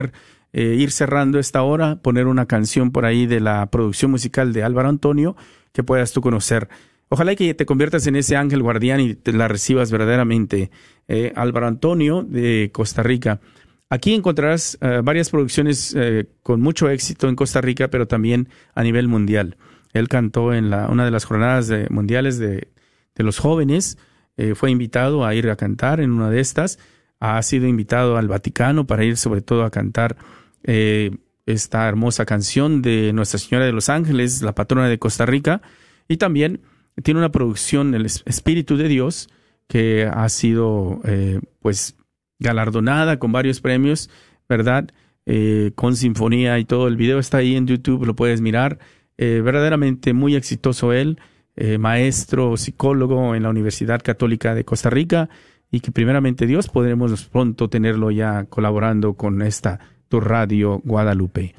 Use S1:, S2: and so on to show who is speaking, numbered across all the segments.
S1: ir cerrando esta hora, poner una canción por ahí de la producción musical de Álvaro Antonio que puedas tú conocer. Ojalá que te conviertas en ese ángel guardián y te la recibas verdaderamente. Álvaro Antonio de Costa Rica. Aquí encontrarás varias producciones con mucho éxito en Costa Rica, pero también a nivel mundial. Él cantó en una de las jornadas mundiales de los jóvenes. Fue invitado a ir a cantar en una de estas. Ha sido invitado al Vaticano para ir sobre todo a cantar esta hermosa canción de Nuestra Señora de los Ángeles, la patrona de Costa Rica. Y también tiene una producción, El Espíritu de Dios, que ha sido pues galardonada con varios premios, ¿verdad? Con sinfonía y todo. El video está ahí en YouTube, lo puedes mirar. Verdaderamente muy exitoso él, maestro, psicólogo en la Universidad Católica de Costa Rica, y que primeramente Dios podremos pronto tenerlo ya colaborando con esta tu Radio Guadalupe.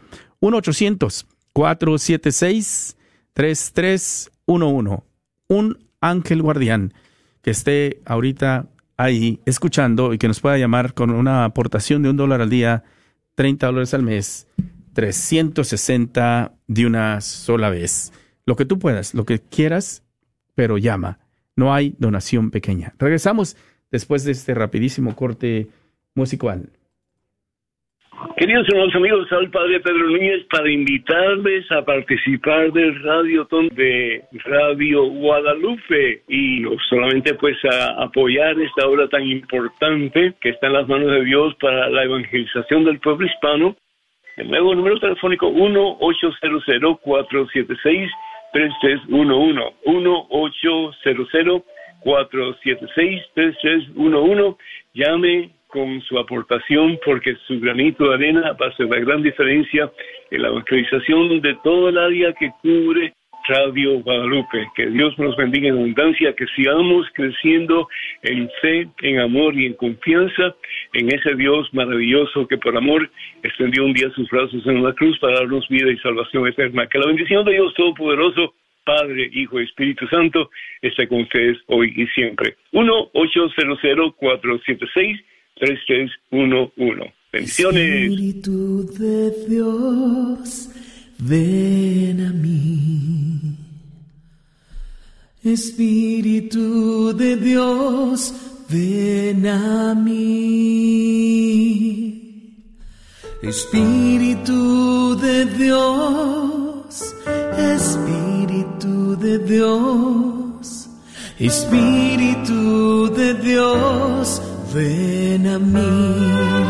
S1: 1-800-476-3311. Un ángel guardián que esté ahorita ahí escuchando y que nos pueda llamar con una aportación de $1 al día, $30 al mes, 360 de una sola vez. Lo que tú puedas, lo que quieras, pero llama. No hay donación pequeña. Regresamos después de este rapidísimo corte musical.
S2: Queridos hermanos amigos, soy el Padre Pedro Núñez para invitarles a participar del Radiotón de Radio Guadalupe y no solamente pues a apoyar esta obra tan importante que está en las manos de Dios para la evangelización del pueblo hispano. De nuevo, número telefónico 1-800-476-3311. 1-800-476-3311. Llame con su aportación, porque su granito de arena va a hacer la gran diferencia en la evangelización de toda el área que cubre Radio Guadalupe. Que Dios nos bendiga en abundancia, que sigamos creciendo en fe, en amor y en confianza en ese Dios maravilloso que por amor extendió un día sus brazos en una cruz para darnos vida y salvación eterna. Que la bendición de Dios Todopoderoso, Padre, Hijo y Espíritu Santo, esté con ustedes hoy y siempre. 1-800-476-3311. Bendiciones.
S3: Espíritu de Dios, ven a mí. Espíritu de Dios, ven a mí. Espíritu de Dios, Espíritu de Dios, Espíritu de Dios, ven a mí.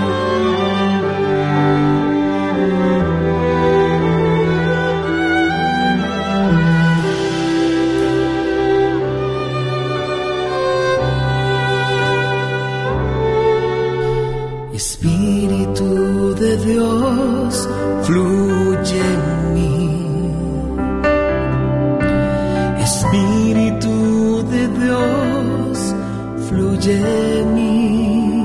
S3: Espíritu de Dios, fluye en mí. Espíritu de Dios, fluye en mí.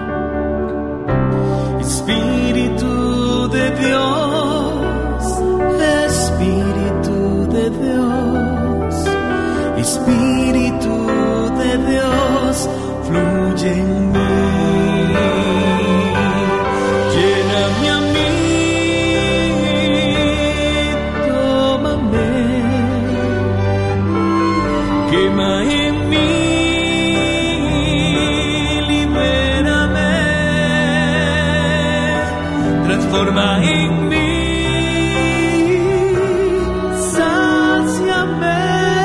S3: Espíritu de Dios, Espíritu de Dios, Espíritu de Dios, fluye en mí. Transforma en mí, sáciame,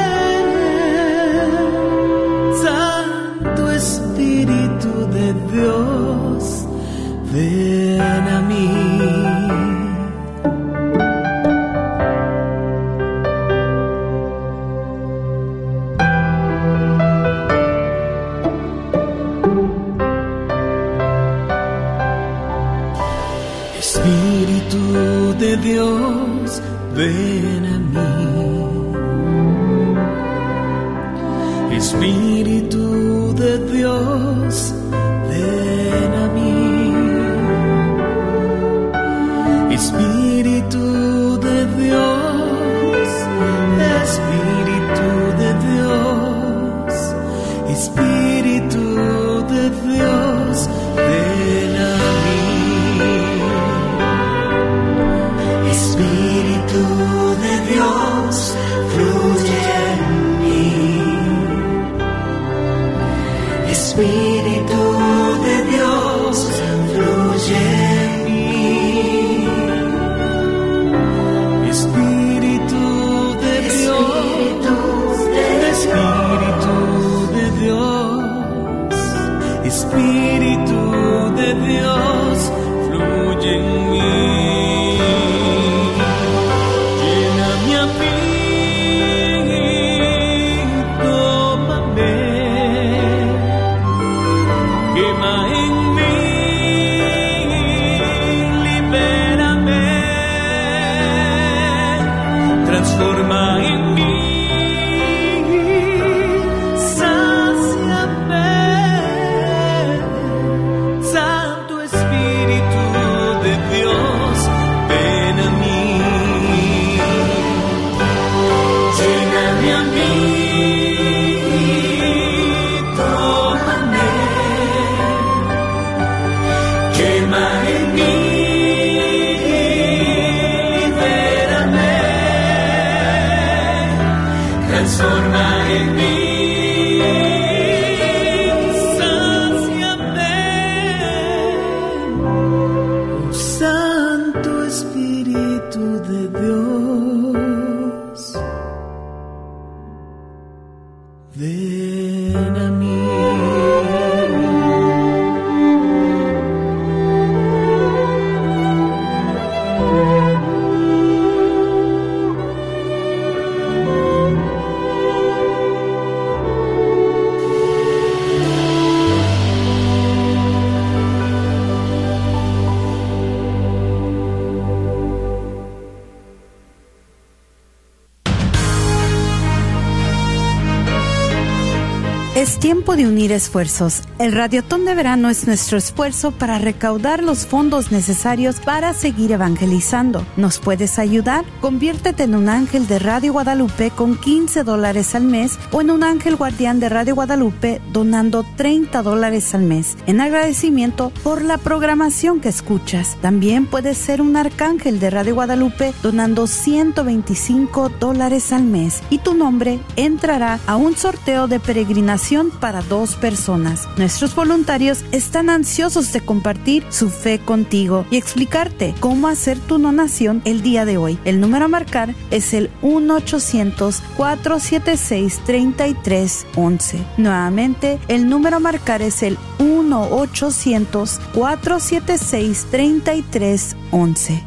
S3: Santo Espíritu de Dios, ven a mí. Espíritu de Dios, ven a mí. Espíritu de Dios, ven a mí. Espíritu de Dios, Espíritu de Dios, Espíritu de Dios, ven a mí. Espíritu de Dios, ven a mí.
S4: Es tiempo de unir esfuerzos. El Radiotón de Verano es nuestro esfuerzo para recaudar los fondos necesarios para seguir evangelizando. ¿Nos puedes ayudar? Conviértete en un ángel de Radio Guadalupe con $15 al mes o en un ángel guardián de Radio Guadalupe donando $30 al mes en agradecimiento por la programación que escuchas. También puedes ser un arcángel de Radio Guadalupe donando $125 al mes y tu nombre entrará a un sorteo de peregrinación para 2 personas. Nuestros voluntarios están ansiosos de compartir su fe contigo y explicarte cómo hacer tu donación el día de hoy. El número a marcar es el 1-800-476-3311. Nuevamente, el número a marcar es el 1-800-476-3311.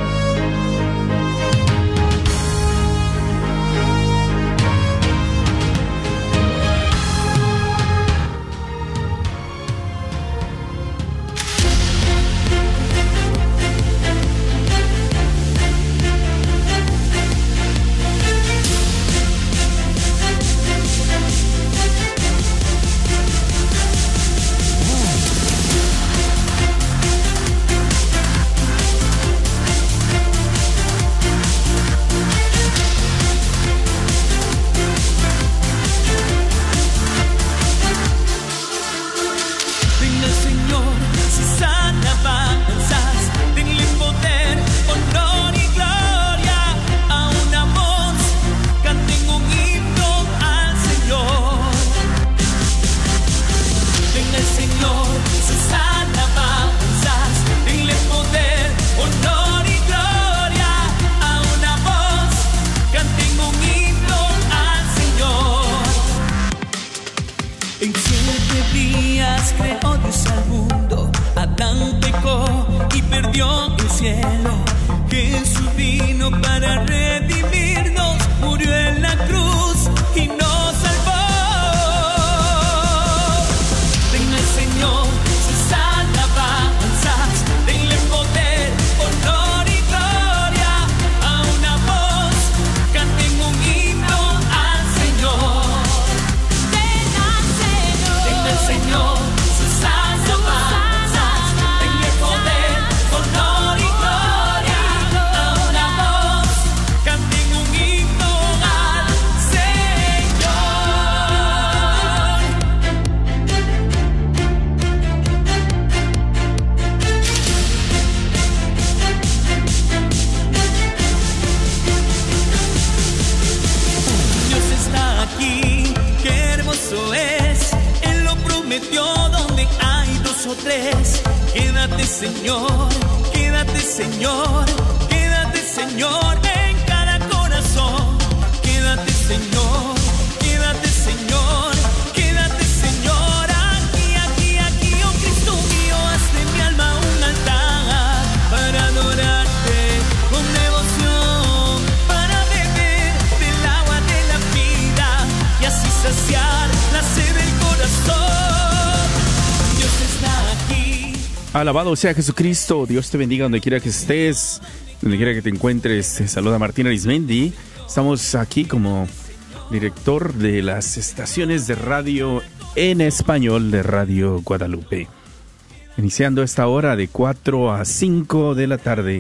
S1: Alabado sea Jesucristo. Dios te bendiga donde quiera que estés, donde quiera que te encuentres. Te saluda Martín Arismendi. Estamos aquí como director de las estaciones de radio en español de Radio Guadalupe. Iniciando esta hora de 4 a 5 de la tarde.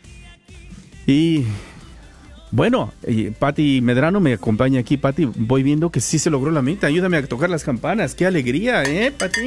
S1: Y bueno, Pati Medrano me acompaña aquí. Pati, voy viendo que sí se logró la meta. Ayúdame a tocar las campanas. ¡Qué alegría, Pati!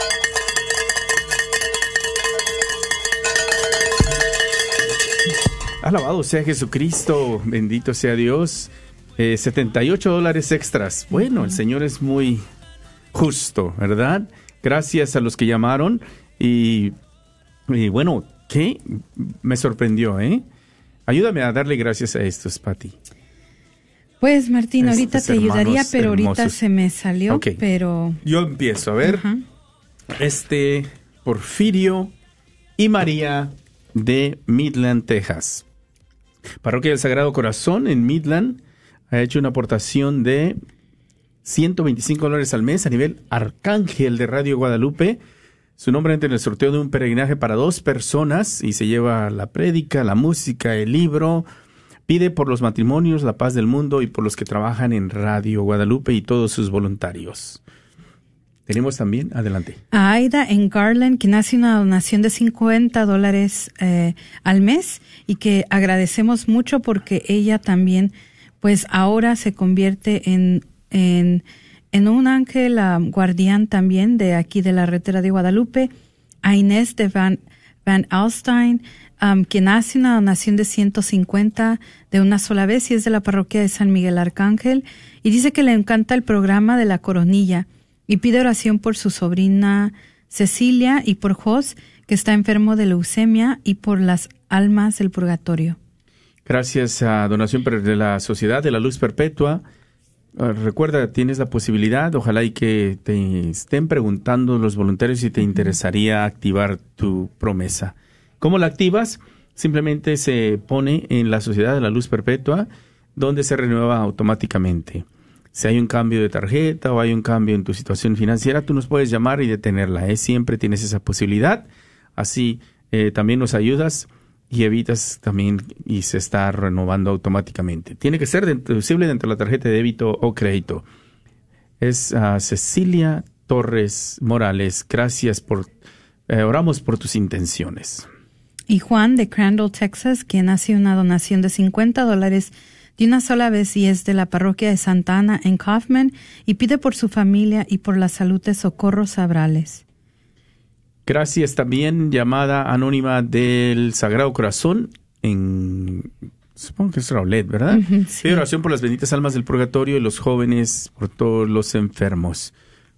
S1: Alabado sea Jesucristo, bendito sea Dios. $78 extras. Bueno, el Señor es muy justo, ¿verdad? Gracias a los que llamaron y bueno, ¿Qué? Me sorprendió, ¿eh? Ayúdame a darle gracias a estos, Pati.
S4: Pues, Martín, ahorita te ayudaría, pero ahorita
S1: hermosos.
S4: se me salió,
S1: Ok.
S4: pero...
S1: Yo empiezo, a ver.
S4: Ajá.
S1: Porfirio y María de Midland, Texas. Parroquia del Sagrado Corazón en Midland ha hecho una aportación de $125 al mes a nivel Arcángel de Radio Guadalupe. Su nombre entra en el sorteo de un peregrinaje para 2 personas y se lleva la prédica, la música, el libro. Pide por los matrimonios, la paz del mundo y por los que trabajan en Radio Guadalupe y todos sus voluntarios. Tenemos también, adelante.
S4: A Aida en Garland, quien hace una donación de $50 al mes y que agradecemos mucho porque ella también, pues ahora se convierte en un ángel guardián también de aquí de la red de Radio Guadalupe. A Inés de Van Alstein, quien hace una donación de $150 de una sola vez y es de la parroquia de San Miguel Arcángel y dice que le encanta el programa de La Coronilla y pide oración por su sobrina Cecilia y por Jos, que está enfermo de leucemia, y por las almas del purgatorio.
S1: Gracias a donación de la Sociedad de la Luz Perpetua. Recuerda, tienes la posibilidad, ojalá y que te estén preguntando los voluntarios si te interesaría activar tu promesa. ¿Cómo la activas? Simplemente se pone en la Sociedad de la Luz Perpetua, donde se renueva automáticamente. Si hay un cambio de tarjeta o hay un cambio en tu situación financiera, tú nos puedes llamar y detenerla. Siempre tienes esa posibilidad. Así también nos ayudas y evitas también y se está renovando automáticamente. Tiene que ser deducible dentro de la tarjeta de débito o crédito. Es Cecilia Torres Morales. Gracias oramos por tus intenciones.
S4: Y Juan de Crandall, Texas, quien hace una donación de $50 de una sola vez y es de la parroquia de Santa Ana en Kaufman y pide por su familia y por la salud de Socorro Sabrales.
S1: Gracias también, llamada anónima del Sagrado Corazón supongo que es Raulet, ¿verdad?
S4: Sí.
S1: Pide oración por las benditas almas del purgatorio y los jóvenes, por todos los enfermos.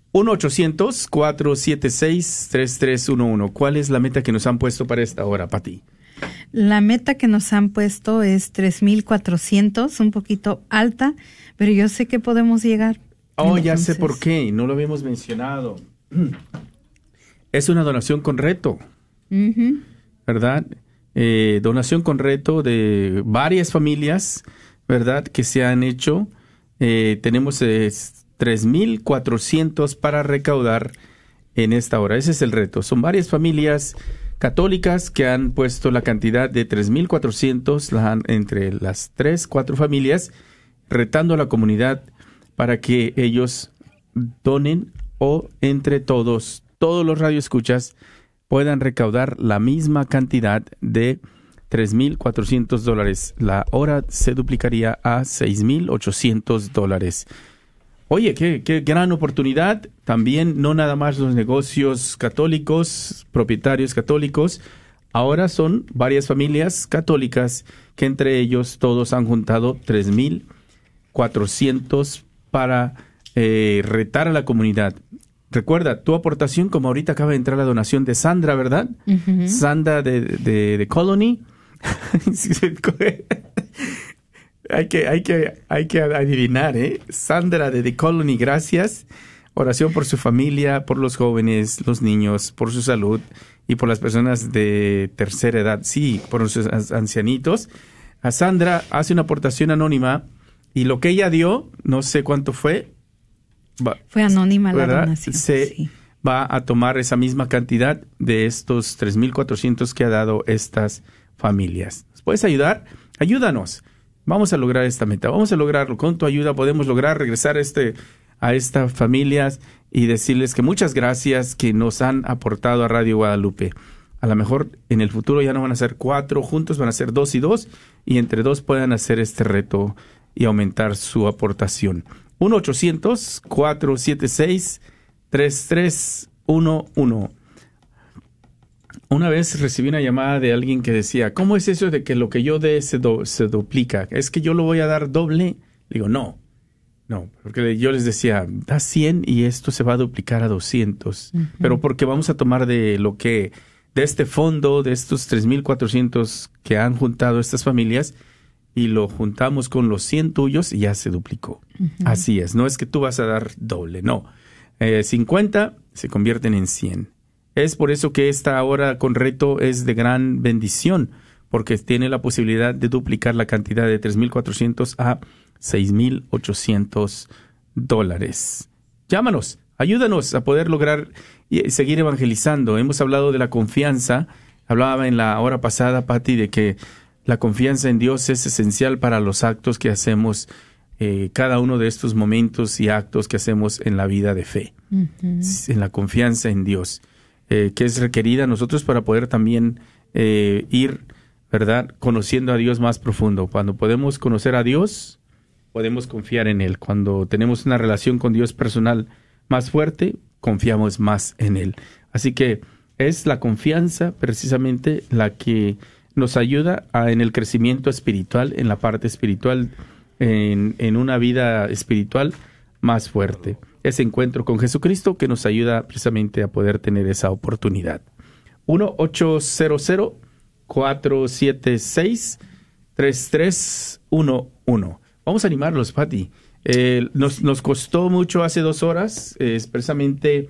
S1: 1-800-476-3311. ¿Cuál es la meta que nos han puesto para esta hora, Pati?
S4: La meta que nos han puesto es 3,400, un poquito alta, pero yo sé que podemos llegar.
S1: Ya sé por qué, no lo habíamos mencionado. Es una donación con reto, ¿verdad? Donación con reto de varias familias, ¿verdad? Que se han hecho. Tenemos 3,400 para recaudar en esta hora. Ese es el reto. Son varias familias católicas que han puesto la cantidad de 3,400 entre las 4 familias, retando a la comunidad para que ellos donen o entre todos los radioescuchas puedan recaudar la misma cantidad de $3,400. La hora se duplicaría a $6,800. Oye, qué gran oportunidad. También no nada más los negocios católicos, propietarios católicos. Ahora son varias familias católicas que entre ellos todos han juntado 3,400 para retar a la comunidad. Recuerda, tu aportación, como ahorita acaba de entrar la donación de Sandra, ¿verdad? Sandra de Colony. Hay que adivinar, ¿eh? Sandra de The Colony, gracias. Oración por su familia, por los jóvenes, los niños, por su salud y por las personas de tercera edad. Sí, por los ancianitos. A Sandra hace una aportación anónima y lo que ella dio, no sé cuánto fue.
S4: Fue anónima,
S1: ¿verdad?
S4: La donación.
S1: Sí. Va a tomar esa misma cantidad de estos 3,400 que ha dado estas familias. ¿Nos puedes ayudar? Ayúdanos. Vamos a lograr esta meta, vamos a lograrlo. Con tu ayuda podemos lograr regresar a estas familias y decirles que muchas gracias que nos han aportado a Radio Guadalupe. A lo mejor en el futuro ya no van a ser 4 juntos, van a ser 2 y 2, y entre 2 puedan hacer este reto y aumentar su aportación. 1-800-476-3311. Una vez recibí una llamada de alguien que decía, ¿cómo es eso de que lo que yo dé se duplica? ¿Es que yo lo voy a dar doble? Digo, no, porque yo les decía, da 100 y esto se va a duplicar a 200. Pero porque vamos a tomar de lo que de este fondo, de estos 3,400 que han juntado estas familias, y lo juntamos con los 100 tuyos y ya se duplicó. Así es, no es que tú vas a dar doble, no. 50 se convierten en 100. Es por eso que esta hora con reto es de gran bendición, porque tiene la posibilidad de duplicar la cantidad de 3,400 a $6,800. Llámanos, ayúdanos a poder lograr y seguir evangelizando. Hemos hablado de la confianza. Hablaba en la hora pasada, Pati, de que la confianza en Dios es esencial para los actos que hacemos, cada uno de estos momentos y actos que hacemos en la vida de fe. En la confianza en Dios, que es requerida a nosotros para poder también ir, ¿verdad?, conociendo a Dios más profundo. Cuando podemos conocer a Dios, podemos confiar en Él. Cuando tenemos una relación con Dios personal más fuerte, confiamos más en Él. Así que es la confianza precisamente la que nos ayuda en el crecimiento espiritual, en la parte espiritual, en una vida espiritual más fuerte. Ese encuentro con Jesucristo que nos ayuda precisamente a poder tener esa oportunidad. 1-800-476-3311. Vamos a animarlos, Pati. Nos costó mucho hace 2 horas expresamente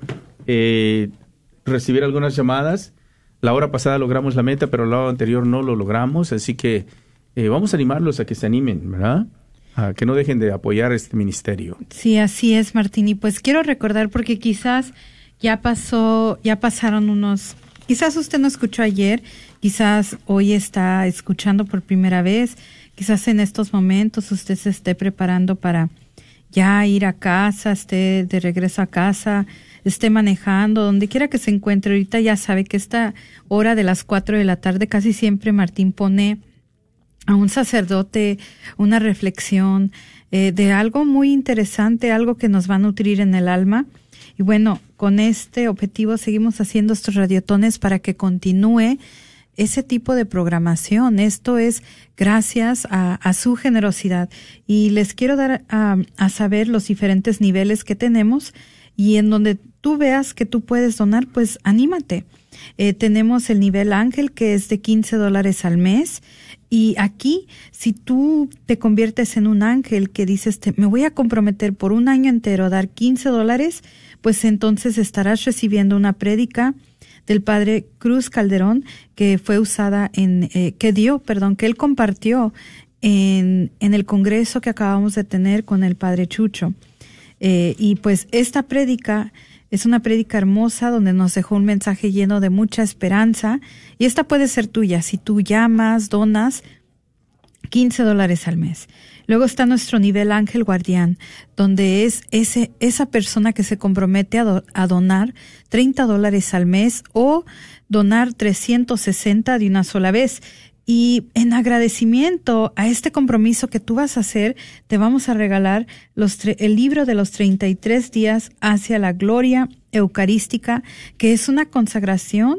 S1: recibir algunas llamadas. La hora pasada logramos la meta, pero la hora anterior no lo logramos, así que vamos a animarlos a que se animen, ¿verdad? A que no dejen de apoyar este ministerio.
S4: Sí, así es, Martín. Y pues quiero recordar, porque quizás ya pasaron unos... Quizás usted no escuchó ayer, quizás hoy está escuchando por primera vez, quizás en estos momentos usted se esté preparando para ya ir a casa, esté de regreso a casa, esté manejando, donde quiera que se encuentre. Ahorita ya sabe que esta hora de las 4 de la tarde casi siempre Martín pone a un sacerdote una reflexión de algo muy interesante, algo que nos va a nutrir en el alma. Y bueno, con este objetivo seguimos haciendo estos radiotones para que continúe ese tipo de programación. Esto es gracias a su generosidad. Y les quiero dar a saber los diferentes niveles que tenemos, y en donde tú veas que tú puedes donar, pues anímate. Tenemos el nivel ángel, que es de $15 al mes. Y aquí, si tú te conviertes en un ángel que dices, me voy a comprometer por un año entero a dar $15, pues entonces estarás recibiendo una prédica del padre Cruz Calderón, que fue usada que él compartió en el congreso que acabamos de tener con el padre Chucho. Y pues esta prédica es una prédica hermosa donde nos dejó un mensaje lleno de mucha esperanza, y esta puede ser tuya si tú llamas, donas $15 al mes. Luego está nuestro nivel ángel guardián, donde es esa persona que se compromete a donar $30 al mes o donar 360 de una sola vez. Y en agradecimiento a este compromiso que tú vas a hacer, te vamos a regalar el libro de los 33 días hacia la gloria eucarística, que es una consagración,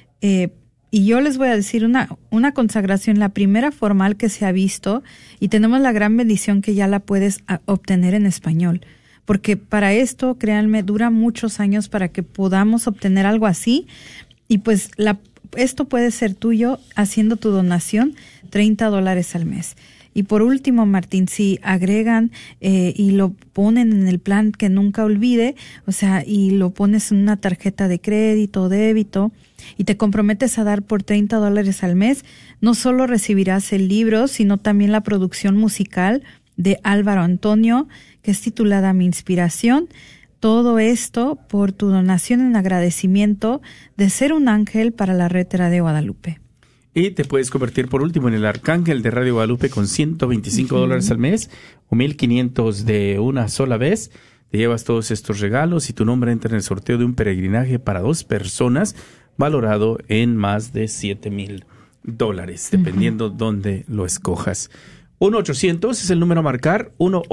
S4: y yo les voy a decir una consagración, la primera formal que se ha visto, y tenemos la gran bendición que ya la puedes obtener en español. Porque para esto, créanme, dura muchos años para que podamos obtener algo así, y pues esto puede ser tuyo haciendo tu donación, $30 al mes. Y por último, Martín, si agregan y lo ponen en el plan que nunca olvide, o sea, y lo pones en una tarjeta de crédito o débito y te comprometes a dar por $30 al mes, no solo recibirás el libro, sino también la producción musical de Álvaro Antonio, que es titulada Mi Inspiración. Todo esto por tu donación en agradecimiento de ser un ángel para la red de Radio Guadalupe.
S1: Y te puedes convertir por último en el arcángel de Radio Guadalupe con $125 al mes o 1,500 de una sola vez. Te llevas todos estos regalos y tu nombre entra en el sorteo de un peregrinaje para 2 personas valorado en más de $7,000, dependiendo dónde lo escojas. 1-800 es el número a marcar,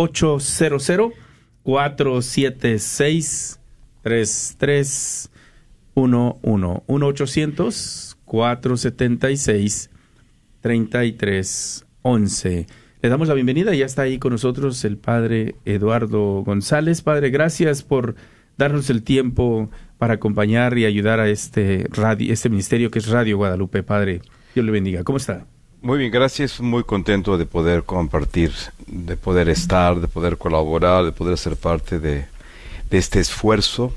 S1: 1-800-476-3311. 1-800-476-3311. Le damos la bienvenida, ya está ahí con nosotros el padre Eduardo González. Padre, gracias por darnos el tiempo para acompañar y ayudar a este ministerio que es Radio Guadalupe. Padre, Dios le bendiga. ¿Cómo está?
S5: Muy bien, gracias. Muy contento de poder compartir, de poder estar, de poder colaborar, de poder ser parte de este esfuerzo.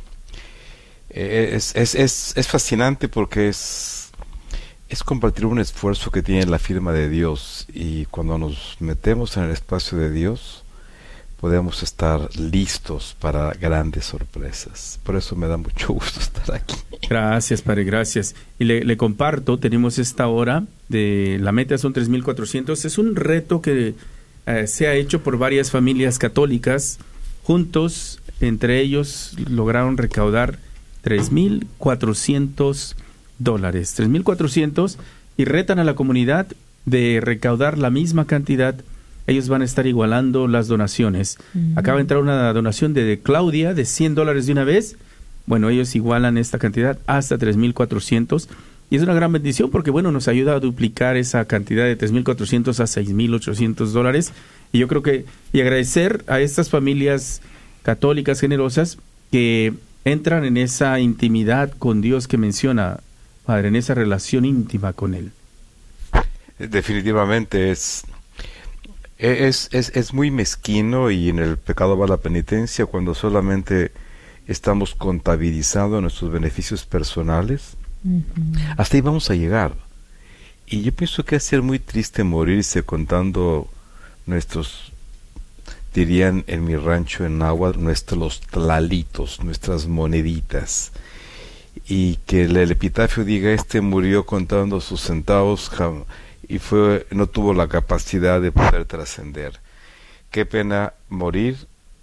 S5: Es fascinante porque es compartir un esfuerzo que tiene la firma de Dios, y cuando nos metemos en el espacio de Dios podemos estar listos para grandes sorpresas. Por eso me da mucho gusto estar aquí.
S1: Gracias, Padre, gracias. Y le comparto, tenemos esta hora, la meta son 3,400. Es un reto que se ha hecho por varias familias católicas. Juntos, entre ellos, lograron recaudar $3,400. 3,400, y retan a la comunidad de recaudar la misma cantidad. Ellos van a estar igualando las donaciones. Acaba de entrar una donación de Claudia de $100 de una vez. Bueno, ellos igualan esta cantidad hasta 3,400, y es una gran bendición porque, bueno, nos ayuda a duplicar esa cantidad de 3,400 a $6,800. Y yo creo y agradecer a estas familias católicas generosas que entran en esa intimidad con Dios que menciona, Padre, en esa relación íntima con Él.
S5: Definitivamente es muy mezquino, y en el pecado va la penitencia, cuando solamente estamos contabilizando nuestros beneficios personales. Hasta ahí vamos a llegar. Y yo pienso que va a ser muy triste morirse contando dirían en mi rancho en náhuatl, nuestros tlalitos, nuestras moneditas, y que el epitafio diga: murió contando sus centavos y no tuvo la capacidad de poder trascender. Qué pena morir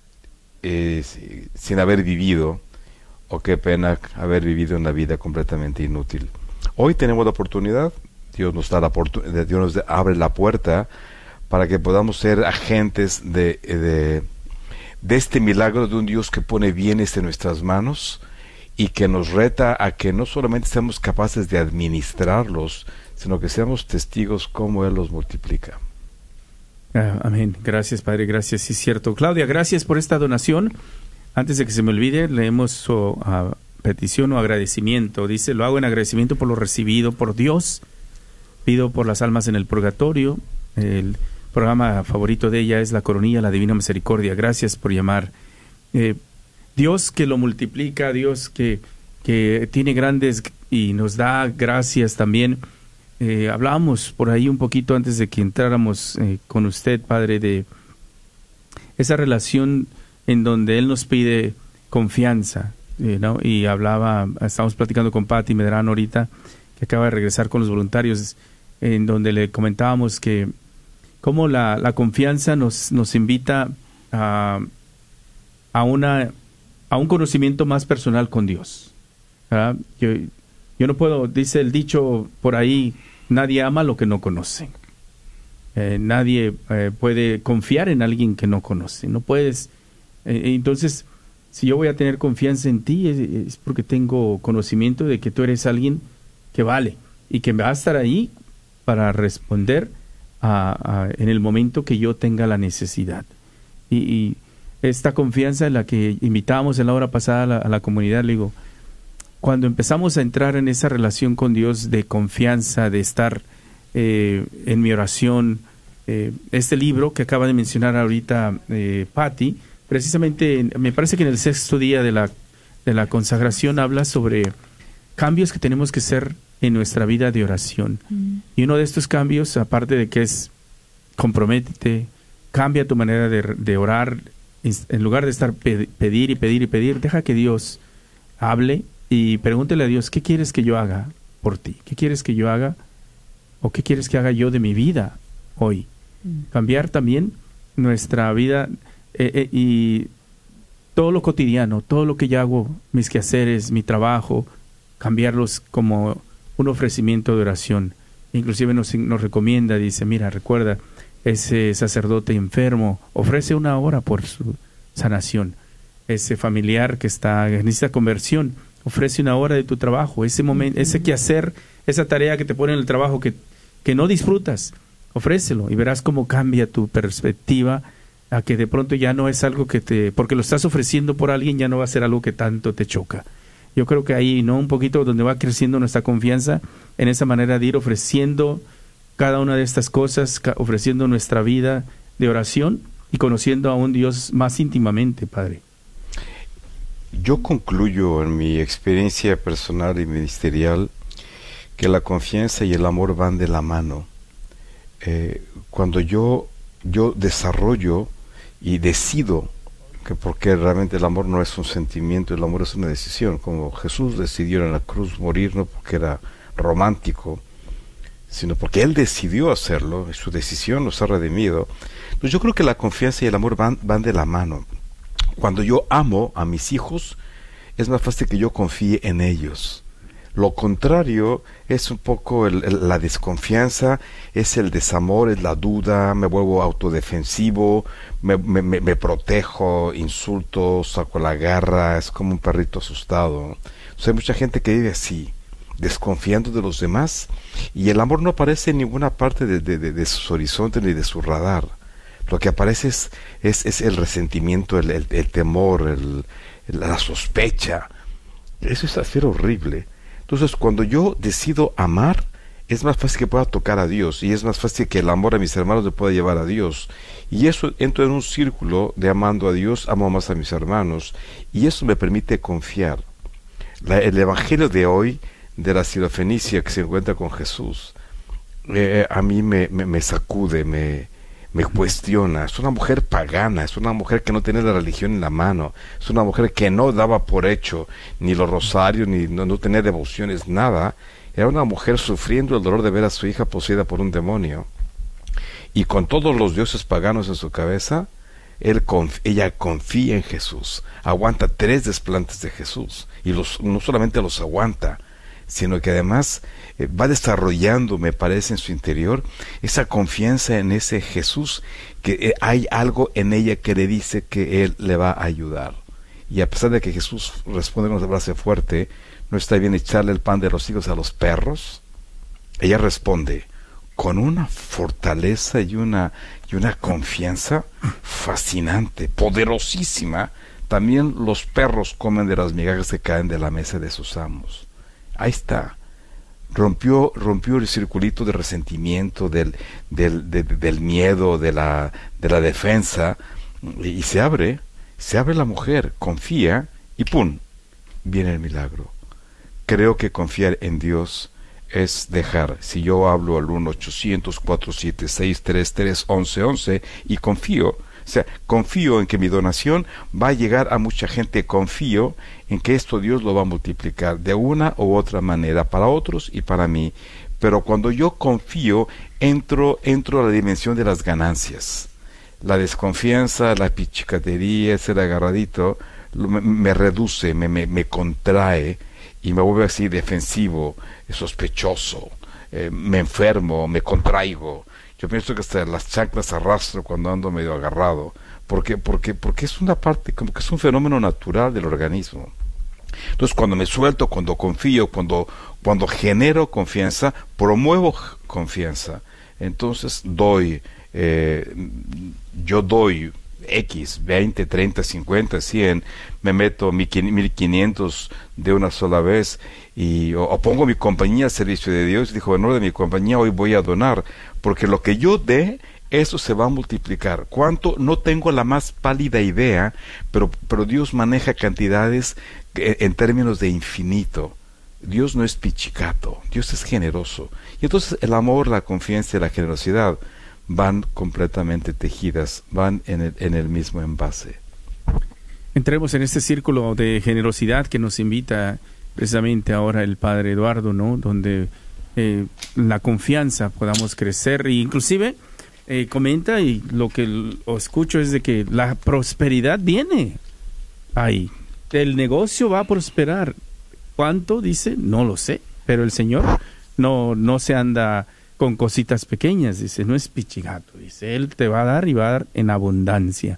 S5: sin haber vivido, o qué pena haber vivido una vida completamente inútil. Hoy tenemos la oportunidad, Dios nos abre la puerta para que podamos ser agentes de este milagro de un Dios que pone bienes en nuestras manos, y que nos reta a que no solamente seamos capaces de administrarlos, sino que seamos testigos cómo Él los multiplica.
S1: Amén. Gracias, Padre, gracias. Sí, es cierto. Claudia, gracias por esta donación. Antes de que se me olvide, leemos su petición o agradecimiento. Dice: lo hago en agradecimiento por lo recibido por Dios. Pido por las almas en el purgatorio. El programa favorito de ella es La Coronilla, la Divina Misericordia. Gracias por llamar. Dios que lo multiplica, Dios que tiene grandes y nos da gracias también. Hablábamos por ahí un poquito antes de que entráramos con usted, Padre, de esa relación en donde Él nos pide confianza, ¿no? Y estábamos platicando con Pati Medrano ahorita, que acaba de regresar con los voluntarios, en donde le comentábamos que cómo la confianza nos invita a un conocimiento más personal con Dios, ¿verdad? Yo no puedo, dice el dicho por ahí, nadie ama lo que no conoce. Nadie puede confiar en alguien que no conoce. No puedes. Entonces, si yo voy a tener confianza en ti, es porque tengo conocimiento de que tú eres alguien que vale y que va a estar ahí para responder en el momento que yo tenga la necesidad. Y esta confianza en la que invitábamos en la hora pasada a la comunidad, le digo, cuando empezamos a entrar en esa relación con Dios de confianza, de estar en mi oración, este libro que acaba de mencionar ahorita Patti, precisamente me parece que en el 6º día de la consagración habla sobre cambios que tenemos que hacer en nuestra vida de oración. Y uno de estos cambios, aparte de que es comprométete, cambia tu manera de orar. En lugar de estar pedir y pedir y pedir, deja que Dios hable y pregúntele a Dios: ¿qué quieres que yo haga por ti? ¿Qué quieres que yo haga? ¿O qué quieres que haga yo de mi vida hoy? Cambiar también nuestra vida y todo lo cotidiano, todo lo que yo hago, mis quehaceres, mi trabajo, cambiarlos como un ofrecimiento de oración. Inclusive nos recomienda, dice: mira, recuerda, ese sacerdote enfermo, ofrece 1 hora por su sanación. Ese familiar que necesita conversión, ofrece 1 hora de tu trabajo. Ese momento, ese quehacer, esa tarea que te pone en el trabajo que no disfrutas, ofrécelo y verás cómo cambia tu perspectiva a que de pronto ya no es algo que porque lo estás ofreciendo por alguien, ya no va a ser algo que tanto te choca. Yo creo que ahí, ¿no? Un poquito donde va creciendo nuestra confianza en esa manera de ir ofreciendo cada una de estas cosas, ofreciendo nuestra vida de oración y conociendo a un Dios más íntimamente, Padre.
S5: Yo concluyo en mi experiencia personal y ministerial que la confianza y el amor van de la mano. Cuando yo desarrollo y decido, porque realmente el amor no es un sentimiento, el amor es una decisión, como Jesús decidió en la cruz morir, no porque era romántico, sino porque Él decidió hacerlo, su decisión nos ha redimido. Entonces yo creo que la confianza y el amor van de la mano. Cuando yo amo a mis hijos, es más fácil que yo confíe en ellos. Lo contrario es un poco la desconfianza, es el desamor, es la duda, me vuelvo autodefensivo, me protejo, insulto, saco la garra, es como un perrito asustado. O sea, hay mucha gente que vive así, desconfiando de los demás, y el amor no aparece en ninguna parte de sus horizontes ni de su radar. Lo que aparece es el resentimiento, el temor, la sospecha. Eso es hacer horrible. Entonces, cuando yo decido amar, es más fácil que pueda tocar a Dios, y es más fácil que el amor a mis hermanos me pueda llevar a Dios. Y eso, entro en un círculo de amando a Dios, amo más a mis hermanos, y eso me permite confiar. El evangelio de hoy, de la sirofenicia que se encuentra con Jesús, a mí me sacude, me cuestiona. Es una mujer pagana, es una mujer que no tiene la religión en la mano, es una mujer que no daba por hecho ni los rosarios, ni no tenía devociones, nada. Era una mujer sufriendo el dolor de ver a su hija poseída por un demonio, y con todos los dioses paganos en su cabeza, ella confía en Jesús, aguanta 3 desplantes de Jesús, y no solamente los aguanta, sino que además va desarrollando, me parece, en su interior esa confianza en ese Jesús, que hay algo en ella que le dice que Él le va a ayudar. Y a pesar de que Jesús responde con una frase fuerte, ¿no está bien echarle el pan de los higos a los perros? Ella responde con una fortaleza y una confianza fascinante, poderosísima. También los perros comen de las migajas que caen de la mesa de sus amos. Ahí está. Rompió el circulito de resentimiento, del miedo, de la defensa, y se abre la mujer, confía, y ¡pum!, viene el milagro. Creo que confiar en Dios es dejar, si yo hablo al 1-800-476-3311 y confío, o sea, confío en que mi donación va a llegar a mucha gente, confío en que esto Dios lo va a multiplicar de una u otra manera, para otros y para mí. Pero cuando yo confío, entro a la dimensión de las ganancias. La desconfianza, la pichicatería, ser agarradito, me reduce, me contrae, y me vuelve así defensivo, sospechoso, me enfermo, me contraigo. Yo pienso que hasta las chanclas arrastro cuando ando medio agarrado, porque es una parte, como que es un fenómeno natural del organismo. Entonces, cuando me suelto, cuando confío, cuando genero confianza, promuevo confianza. Entonces yo doy X, 20, 30, 50, 100, me meto 1500 de una sola vez, o pongo mi compañía al servicio de Dios, y digo, en orden de mi compañía hoy voy a donar, porque lo que yo dé, eso se va a multiplicar. ¿Cuánto? No tengo la más pálida idea, pero Dios maneja cantidades en términos de infinito. Dios no es pichicato, Dios es generoso. Y entonces el amor, la confianza y la generosidad van completamente tejidas, van en el mismo envase.
S1: Entremos en este círculo de generosidad que nos invita precisamente ahora el Padre Eduardo, ¿no? Donde la confianza podamos crecer, e inclusive comenta, y lo que escucho es de que la prosperidad viene ahí, el negocio va a prosperar. ¿Cuánto? Dice, no lo sé, pero el Señor no se anda con cositas pequeñas, dice, no es pichigato, dice, Él te va a dar y va a dar en abundancia.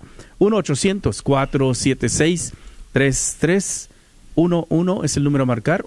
S1: 1-800-476-3311 es el número a marcar,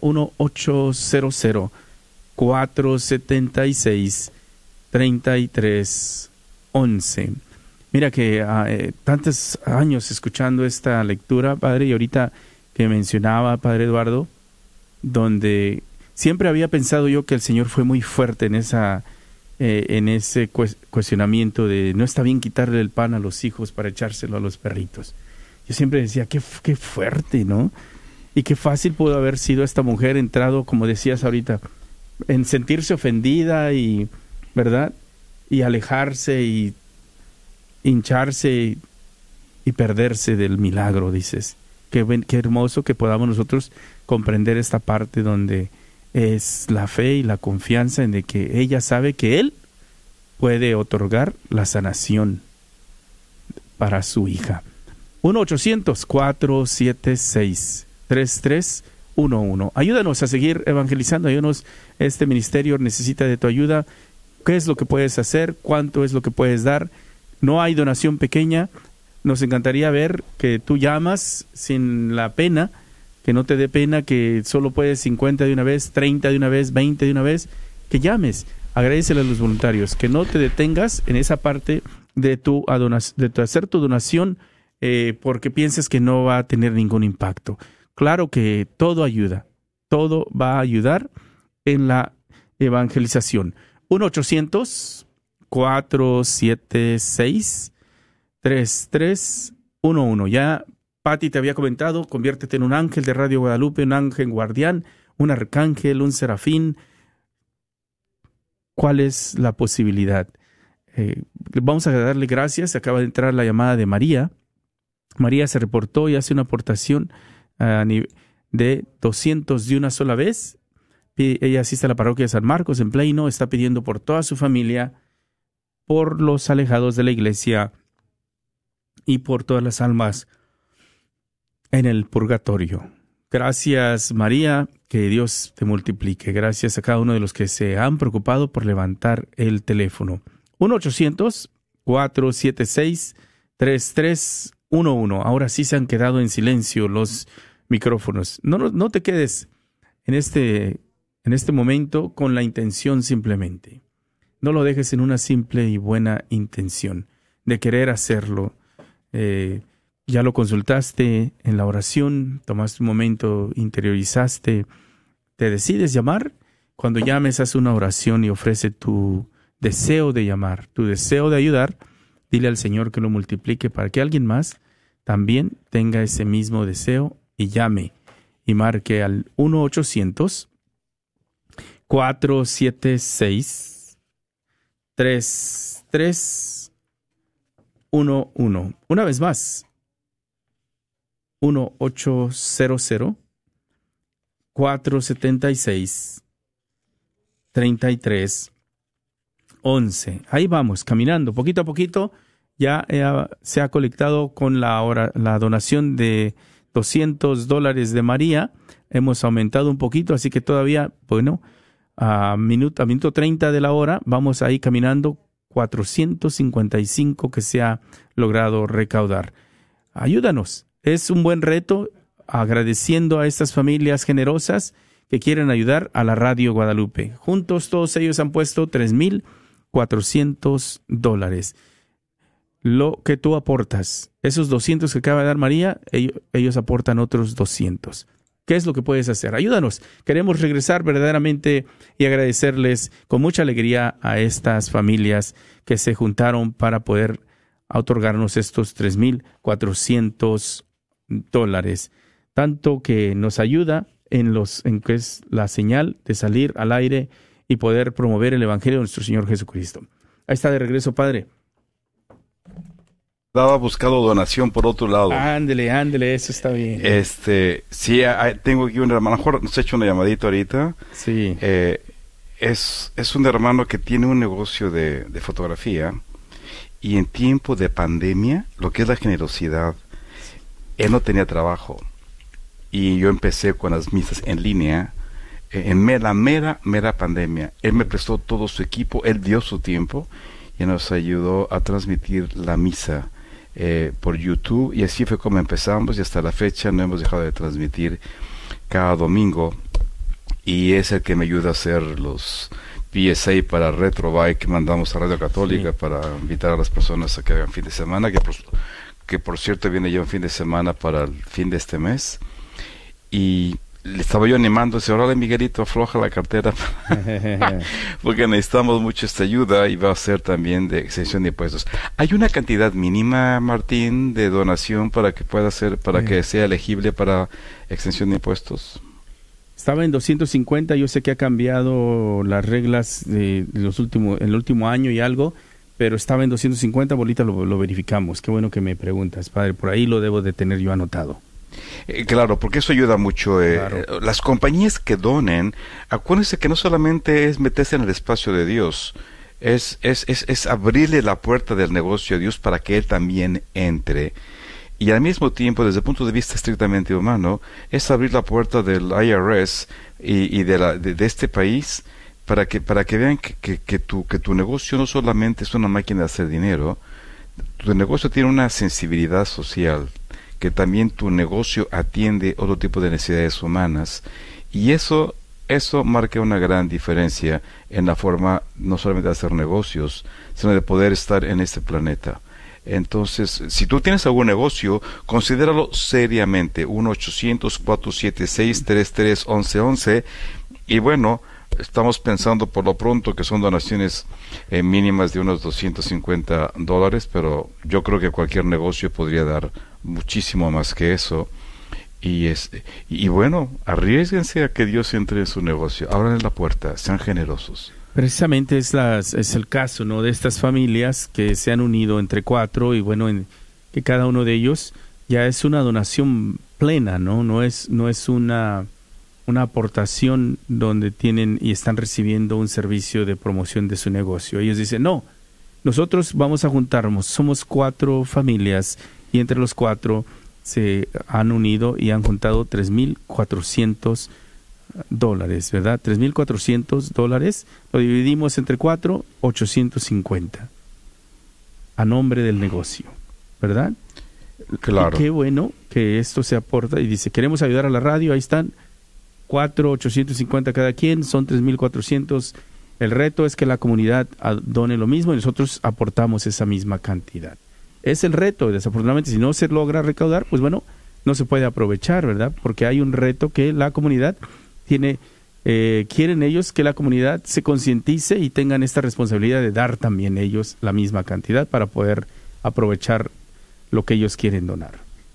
S1: 1-800-476-3311. Mira que tantos años escuchando esta lectura, Padre, y ahorita que mencionaba, Padre Eduardo, donde siempre había pensado yo que el Señor fue muy fuerte en ese cuestionamiento de no está bien quitarle el pan a los hijos para echárselo a los perritos. Yo siempre decía, qué fuerte, ¿no? Y qué fácil pudo haber sido esta mujer entrado, como decías ahorita, en sentirse ofendida y, ¿verdad? Y alejarse y hincharse y perderse del milagro, dices. Qué hermoso que podamos nosotros comprender esta parte donde es la fe y la confianza en de que ella sabe que Él puede otorgar la sanación para su hija. 1-800-476-3311. Ayúdanos a seguir evangelizando. Ayúdanos, este ministerio necesita de tu ayuda. ¿Qué es lo que puedes hacer? ¿Cuánto es lo que puedes dar? No hay donación pequeña. Nos encantaría ver que tú llamas sin la pena, que no te dé pena, que solo puedes 50 de una vez, 30 de una vez, 20 de una vez, que llames. Agradecele a los voluntarios, que no te detengas en esa parte de hacer tu donación porque piensas que no va a tener ningún impacto. Claro que todo ayuda, todo va a ayudar en la evangelización. 1-800-476-3311. Ya Pati te había comentado, conviértete en un ángel de Radio Guadalupe, un ángel guardián, un arcángel, un serafín. ¿Cuál es la posibilidad? Vamos a darle gracias. Acaba de entrar la llamada de María. María se reportó y hace una aportación de 200 de una sola vez. Ella asiste a la parroquia de San Marcos en Pleino. Está pidiendo por toda su familia, por los alejados de la iglesia y por todas las almas en el purgatorio. Gracias, María, que Dios te multiplique. Gracias a cada uno de los que se han preocupado por levantar el teléfono. 1-800-476-3311. Ahora sí se han quedado en silencio los micrófonos. No te quedes en este momento con la intención simplemente. No lo dejes en una simple y buena intención de querer hacerlo. Ya lo consultaste en la oración, tomaste un momento, interiorizaste, te decides llamar. Cuando llames, haz una oración y ofrece tu deseo de llamar, tu deseo de ayudar. Dile al Señor que lo multiplique para que alguien más también tenga ese mismo deseo y llame y marque al 1-800-476-3311. Una vez más, 1-800-476-3311. Ahí vamos, caminando, poquito a poquito. Ya se ha colectado con la donación de $200 de María. Hemos aumentado un poquito, así que todavía, a minuto 30 de la hora, vamos ahí caminando 455 que se ha logrado recaudar. Ayúdanos. Es un buen reto, agradeciendo a estas familias generosas que quieren ayudar a la Radio Guadalupe. Juntos todos ellos han puesto $3,400. Lo que tú aportas, esos 200 que acaba de dar María, ellos aportan otros 200. ¿Qué es lo que puedes hacer? Ayúdanos. Queremos regresar verdaderamente y agradecerles con mucha alegría a estas familias que se juntaron para poder otorgarnos estos $3,400. Tanto que nos ayuda en que es la señal de salir al aire y poder promover el Evangelio de nuestro Señor Jesucristo. Ahí está de regreso, Padre.
S5: Estaba buscando donación por otro lado.
S1: Ándele, eso está bien.
S5: Sí, tengo aquí un hermano, a lo mejor nos ha hecho una llamadita ahorita.
S1: Sí.
S5: Es un hermano que tiene un negocio de fotografía y en tiempo de pandemia, lo que es la generosidad, él no tenía trabajo y yo empecé con las misas en línea en la mera pandemia. Él me prestó todo su equipo, él dio su tiempo y nos ayudó a transmitir la misa por YouTube, y así fue como empezamos y hasta la fecha no hemos dejado de transmitir cada domingo, y es el que me ayuda a hacer los PSA para Retrobike que mandamos a Radio Católica para invitar a las personas a que hagan fin de semana, que por cierto viene ya un fin de semana para el fin de este mes. Y le estaba yo animando, dice, órale Miguelito, afloja la cartera porque necesitamos mucho esta ayuda, y va a ser también de exención de impuestos. ¿Hay una cantidad mínima, Martín, de donación para que pueda ser, para que sea elegible para exención de impuestos?
S1: Estaba en 250, yo sé que ha cambiado las reglas de en el último año y algo, pero estaba en 250, ahorita lo verificamos. Qué bueno que me preguntas, padre, por ahí lo debo de tener yo anotado.
S5: Claro, porque eso ayuda mucho.
S1: Claro.
S5: Las compañías que donen, acuérdense que no solamente es meterse en el espacio de Dios, es abrirle la puerta del negocio a Dios para que Él también entre. Y al mismo tiempo, desde el punto de vista estrictamente humano, es abrir la puerta del IRS y de este país para que vean que tu negocio no solamente es una máquina de hacer dinero, tu negocio tiene una sensibilidad social, que también tu negocio atiende otro tipo de necesidades humanas, y eso marca una gran diferencia en la forma no solamente de hacer negocios, sino de poder estar en este planeta. Entonces, si tú tienes algún negocio, considéralo seriamente. 1-800-476-3311. Y bueno, estamos pensando por lo pronto que son donaciones mínimas de unos $250, pero yo creo que cualquier negocio podría dar muchísimo más que eso. Y bueno, arriésguense a que Dios entre en su negocio. Abran la puerta, sean generosos.
S1: Precisamente es el caso, ¿no?, de estas familias que se han unido entre 4, y bueno, que cada uno de ellos ya es una donación plena, ¿no? No es una aportación donde tienen y están recibiendo un servicio de promoción de su negocio. Ellos dicen, no, nosotros vamos a juntarnos, somos 4 familias, y entre los 4 se han unido y han juntado $3,400, ¿verdad? $3,400, lo dividimos entre 4, 850 a nombre del negocio, ¿verdad?
S5: Claro.
S1: Y qué bueno que esto se aporta, y dice, queremos ayudar a la radio, ahí están, 4, 850 cada quien, son 3,400. El reto es que la comunidad done lo mismo y nosotros aportamos esa misma cantidad. Es el reto. Desafortunadamente, si no se logra recaudar, pues bueno, no se puede aprovechar, ¿verdad? Porque hay un reto que la comunidad tiene. Quieren ellos que la comunidad se concientice y tengan esta responsabilidad de dar también ellos la misma cantidad para poder aprovechar lo que ellos quieren donar.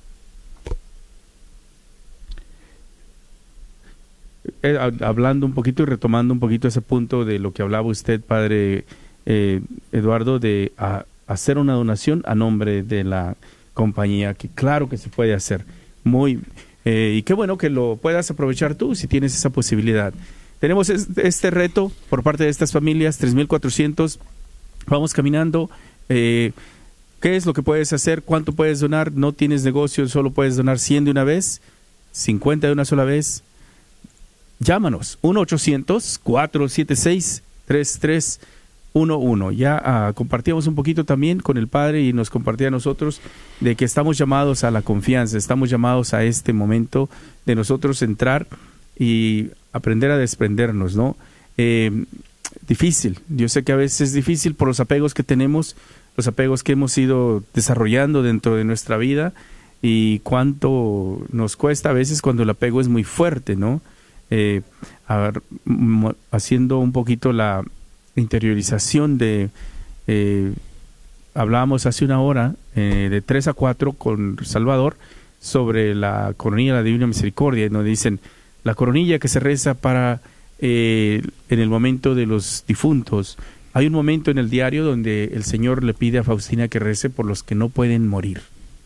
S1: Hablando un poquito y retomando un poquito ese punto de lo que hablaba usted, padre Eduardo, de hacer una donación a nombre de la compañía, que claro que se puede hacer. Y qué bueno que lo puedas aprovechar tú si tienes esa posibilidad. Tenemos este reto por parte de estas familias, 3,400. Vamos caminando. ¿Qué es lo que puedes hacer? ¿Cuánto puedes donar? No tienes negocio, solo puedes donar 100 de una vez, 50 de una sola vez. Llámanos, 1-800-476-3311. Ya compartíamos un poquito también con el Padre y nos compartía a nosotros de que estamos llamados a la confianza, estamos llamados a este momento de nosotros entrar y aprender a desprendernos, ¿no? Difícil, yo sé que a veces es difícil por los apegos que tenemos, los apegos que hemos ido desarrollando dentro de nuestra vida, y cuánto nos cuesta a veces cuando el apego es muy fuerte, ¿no? Haciendo un poquito la interiorización de hablábamos hace una hora de 3 a 4 con Salvador sobre la coronilla de la Divina Misericordia, donde dicen la coronilla que se reza para en el momento de los difuntos. Hay un momento en el diario donde el Señor le pide a Faustina que rece por los que no pueden morir.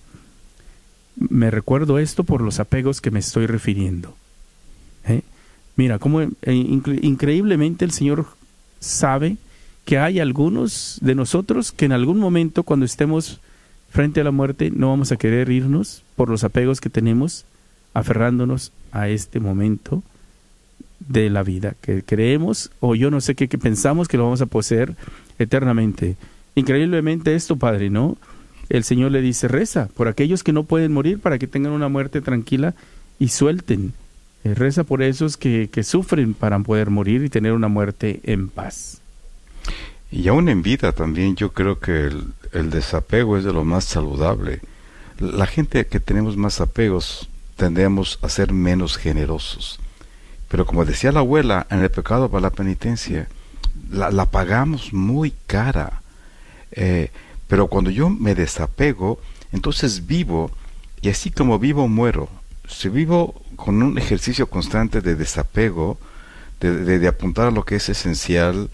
S1: Me recuerdo esto por los apegos que me estoy refiriendo. Mira, cómo increíblemente el Señor sabe que hay algunos de nosotros que en algún momento, cuando estemos frente a la muerte, no vamos a querer irnos por los apegos que tenemos, aferrándonos a este momento de la vida, que creemos, o yo no sé qué, que pensamos que lo vamos a poseer eternamente. Increíblemente esto, Padre, ¿no? El Señor le dice, reza por aquellos que no pueden morir para que tengan una muerte tranquila y suelten Reza por esos que sufren para poder morir y tener una muerte en paz.
S5: Y aún en vida también yo creo que el desapego es de lo más saludable. La gente que tenemos más apegos tendemos a ser menos generosos. Pero como decía la abuela, en el pecado va la penitencia. La pagamos muy cara. Pero cuando yo me desapego, entonces vivo, y así como vivo, muero. Si vivo con un ejercicio constante de desapego, de apuntar a lo que es esencial,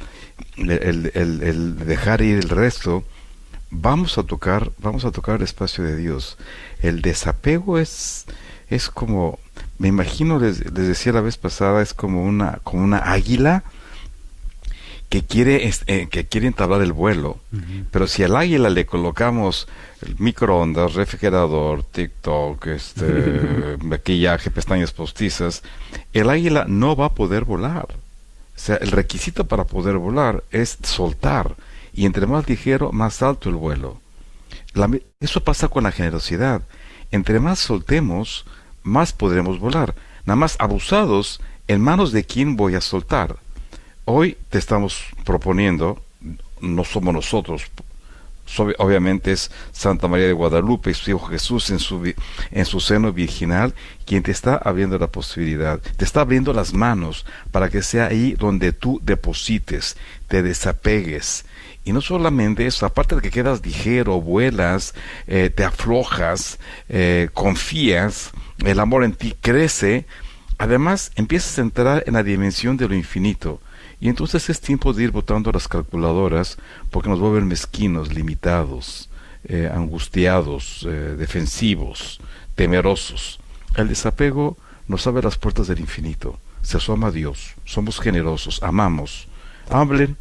S5: el dejar ir el resto, vamos a tocar el espacio de Dios. El desapego es como, me imagino, les decía la vez pasada, es como una águila que quiere entablar el vuelo. Uh-huh. Pero si al águila le colocamos el microondas, refrigerador, TikTok, maquillaje, pestañas postizas, el águila no va a poder volar. O sea, el requisito para poder volar es soltar, y entre más ligero, más alto el vuelo. Eso pasa con la generosidad. Entre más soltemos, más podremos volar. Nada más abusados, ¿en manos de quién voy a soltar? Hoy te estamos proponiendo, no somos nosotros, obviamente es Santa María de Guadalupe y su Hijo Jesús en su seno virginal quien te está abriendo la posibilidad, te está abriendo las manos para que sea ahí donde tú deposites, te desapegues. Y no solamente eso, aparte de que quedas ligero, vuelas, te aflojas, confías, el amor en ti crece, además empiezas a entrar en la dimensión de lo infinito. Y entonces es tiempo de ir botando las calculadoras, porque nos vuelven mezquinos, limitados, angustiados, defensivos, temerosos. El desapego nos abre las puertas del infinito. Se asoma a Dios. Somos generosos, amamos. Hablen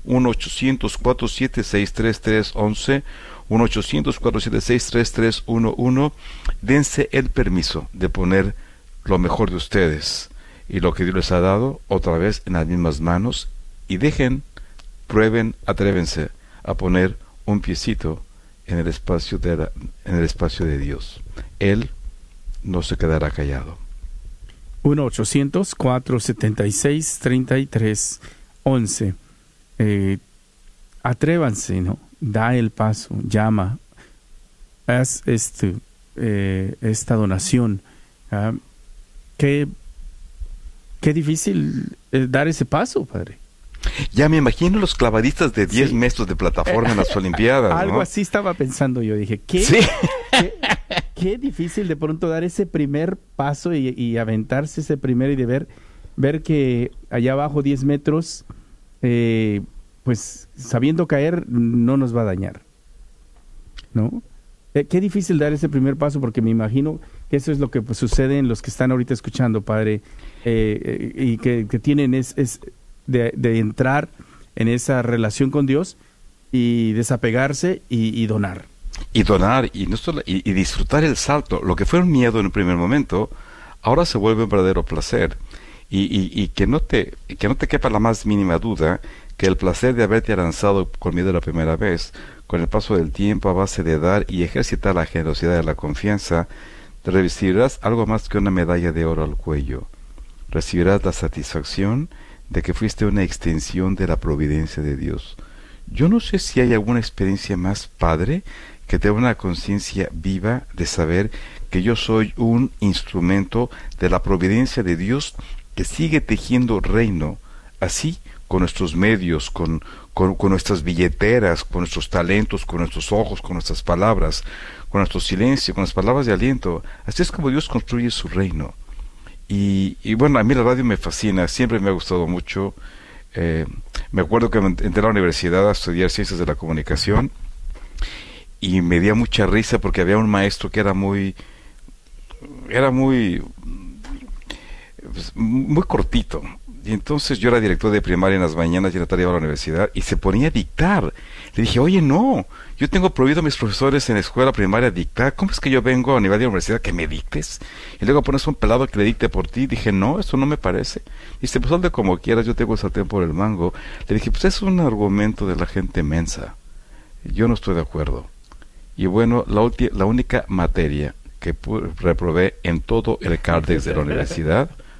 S5: 1-800-476-3311, 1-800-476-3311. Dense el permiso de poner lo mejor de ustedes y lo que Dios les ha dado otra vez en las mismas manos. Y prueben, atrévense a poner un piecito en el espacio de Dios. Él no se quedará callado.
S1: 1-800-476-3311. Atrévanse, ¿no? Da el paso, llama, haz esta donación. Qué difícil dar ese paso, Padre.
S5: Ya me imagino los clavadistas de 10 metros de plataforma en las Olimpiadas,
S1: Algo
S5: ¿no?
S1: así estaba pensando yo. Dije, qué difícil de pronto dar ese primer paso y aventarse ese primero y de ver que allá abajo 10 metros, pues sabiendo caer, no nos va a dañar, ¿no? Qué difícil dar ese primer paso, porque me imagino que eso es lo que pues, sucede en los que están ahorita escuchando, Padre, y que tienen de entrar en esa relación con Dios y desapegarse y donar.
S5: Y donar, y disfrutar el salto. Lo que fue un miedo en un primer momento, ahora se vuelve un verdadero placer. Y que no te quepa la más mínima duda que el placer de haberte lanzado con miedo la primera vez, con el paso del tiempo, a base de dar y ejercitar la generosidad y la confianza, te recibirás algo más que una medalla de oro al cuello. Recibirás la satisfacción de que fuiste una extensión de la providencia de Dios. Yo no sé si hay alguna experiencia más padre que te dé una conciencia viva de saber que yo soy un instrumento de la providencia de Dios que sigue tejiendo reino, así con nuestros medios, con nuestras billeteras, con nuestros talentos, con nuestros ojos, con nuestras palabras, con nuestro silencio, con las palabras de aliento. Así es como Dios construye su reino. Y bueno, a mí la radio me fascina, siempre me ha gustado mucho. Me acuerdo que entré a la universidad a estudiar Ciencias de la Comunicación y me dio mucha risa porque había un maestro que era muy cortito. Y entonces yo era director de primaria en las mañanas y en la tarde iba a la universidad y se ponía a dictar. Le dije, oye, no, yo tengo prohibido a mis profesores en la escuela primaria dictar. ¿Cómo es que yo vengo a nivel de universidad que me dictes? Y luego pones un pelado que le dicte por ti. Dije, no, eso no me parece. Dice, pues hazle como quieras, yo tengo el sartén por el mango. Le dije, pues es un argumento de la gente mensa. Yo no estoy de acuerdo. Y bueno, la única materia que reprobé en todo el cárdex de la universidad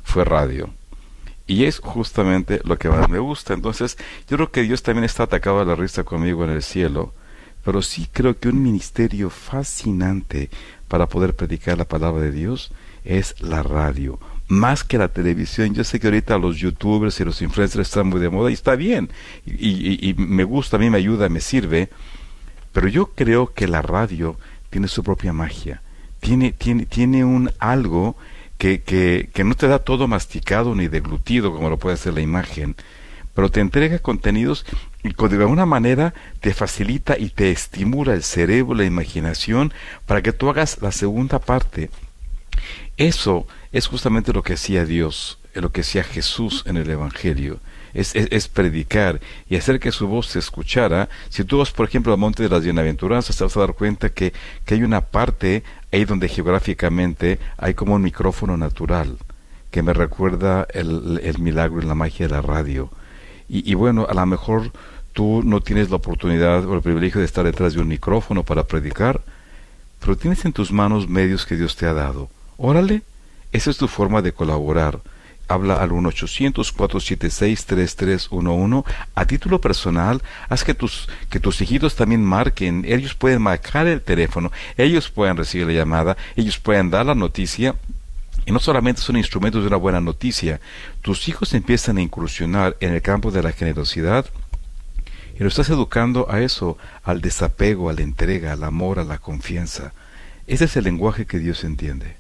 S5: fue radio. Y es justamente lo que más me gusta. Entonces, yo creo que Dios también está atacado a la risa conmigo en el cielo, pero sí creo que un ministerio fascinante para poder predicar la palabra de Dios es la radio, más que la televisión. Yo sé que ahorita los youtubers y los influencers están muy de moda y está bien, y me gusta, a mí me ayuda, me sirve, pero yo creo que la radio tiene su propia magia, tiene un algo que no te da todo masticado ni deglutido como lo puede hacer la imagen, pero te entrega contenidos y de alguna manera te facilita y te estimula el cerebro, la imaginación, para que tú hagas la segunda parte. Eso es justamente lo que hacía Dios, lo que hacía Jesús en el Evangelio. Es predicar y hacer que su voz se escuchara. Si tú vas, por ejemplo, al Monte de las Bienaventuranzas, te vas a dar cuenta que hay una parte ahí donde geográficamente hay como un micrófono natural, que me recuerda el milagro y la magia de la radio. Y bueno, a lo mejor tú no tienes la oportunidad o el privilegio de estar detrás de un micrófono para predicar, pero tienes en tus manos medios que Dios te ha dado. Órale, esa es tu forma de colaborar. Habla al 1-800-476-3311. A título personal, haz que tus hijitos también marquen. Ellos pueden marcar el teléfono, ellos pueden recibir la llamada, ellos pueden dar la noticia. Y no solamente son instrumentos de una buena noticia, tus hijos empiezan a incursionar en el campo de la generosidad y lo estás educando a eso, al desapego, a la entrega, al amor, a la confianza. Ese es el lenguaje que Dios entiende.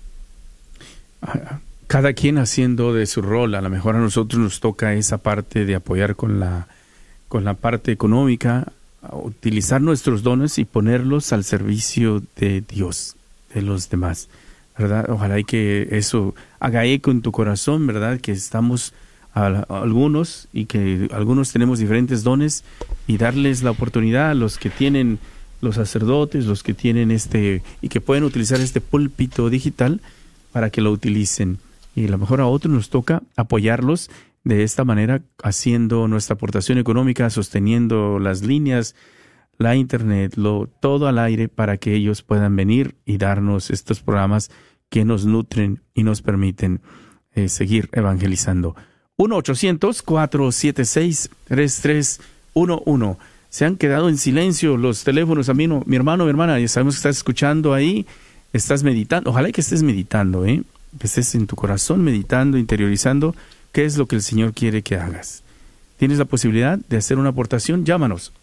S1: Cada quien haciendo de su rol. A lo mejor a nosotros nos toca esa parte de apoyar con la parte económica, utilizar nuestros dones y ponerlos al servicio de Dios, de los demás, ¿verdad? Ojalá y que eso haga eco en tu corazón, ¿verdad? Que estamos algunos y que algunos tenemos diferentes dones y darles la oportunidad a los que tienen, los sacerdotes, los que tienen y que pueden utilizar este púlpito digital para que lo utilicen. Y a lo mejor a otros nos toca apoyarlos de esta manera, haciendo nuestra aportación económica, sosteniendo las líneas, la internet, todo al aire, para que ellos puedan venir y darnos estos programas que nos nutren y nos permiten seguir evangelizando. 1-800-476-3311. Se han quedado en silencio los teléfonos. A mí no, mi hermano, mi hermana, ya sabemos que estás escuchando ahí, estás meditando. Ojalá que estés meditando, que estés en tu corazón meditando, interiorizando qué es lo que el Señor quiere que hagas. Tienes la posibilidad de hacer una aportación. Llámanos